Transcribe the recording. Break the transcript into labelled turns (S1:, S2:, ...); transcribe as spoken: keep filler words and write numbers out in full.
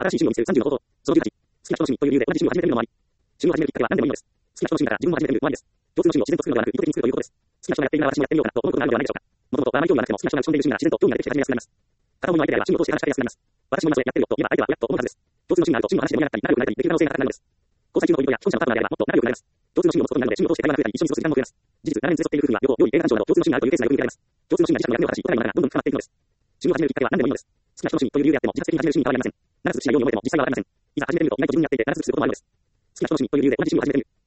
S1: 新しい趣味を見つけるさんじゅうの方法。そのじゅうはち、好きな人の趣味という理由で同じ趣味を始めてみるのもあり。趣味を始めるきっかけは何でもいいのです。好きな人の趣味だから自分も始めてみるもありです。共通の趣味を自然と作るのではなく、意図的に作るということです。好きな人がやっているなら私もやってみようかなと思うことがあるのではないでしょうか。もともとあまり興味がなくても好きな人が打ち込んでいる趣味なら自然と興味が出てきて始めやすくなります。片思いの相手であれば趣味を通して話しかけやすくなります。私も今それやってるよと言えば相手はおやと思うはずです。共通の趣味があると趣味の話で盛り上がったり、仲良くなれたりできる可能性が高くなるのです。交際中の恋人や既婚者のパートナーであればもっと仲良くなれます。共通の趣味を持つことになるので趣味を通して会話が増えたり、一緒に過ごす時間も増えます。事実、長年連れ添っている夫婦には旅行、料理、映画鑑賞など共通の趣味があるというケースがよく見られます。共通の趣味が自社の役目を果たし、お互いの仲がどんどん深まっていくのです。趣味を始めるきっかけは何でもいいのです。好きな人の趣味という理由であっても、自発的に始める趣味に変わりありません。長続きしないように思えても実際はわかりません。いざ始めてみると意外と自分になっていて長続きすることもあるのです。好きな人の趣味という理由で同じ趣味を始めてみる。